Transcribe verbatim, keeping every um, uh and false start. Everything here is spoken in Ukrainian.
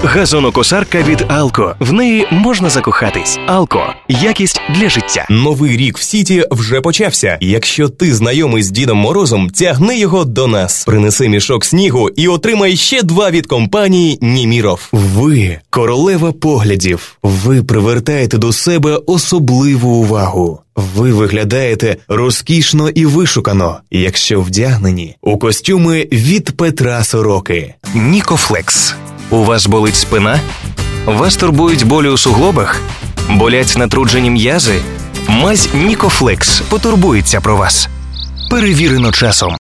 Газонокосарка від Алко. В неї можна закохатись. Алко. Якість для життя. Новий рік в Сіті вже почався. Якщо ти знайомий з Дідом Морозом, тягни його до нас. Принеси мішок снігу і отримай ще два від компанії Німіров. Ви – королева поглядів. Ви привертаєте до себе особливу увагу. Ви виглядаєте розкішно і вишукано, якщо вдягнені у костюми від Петра Сороки. Нікофлекс. У вас болить спина? Вас турбують болі у суглобах? Болять натруджені м'язи? Мазь Нікофлекс потурбується про вас. Перевірено часом.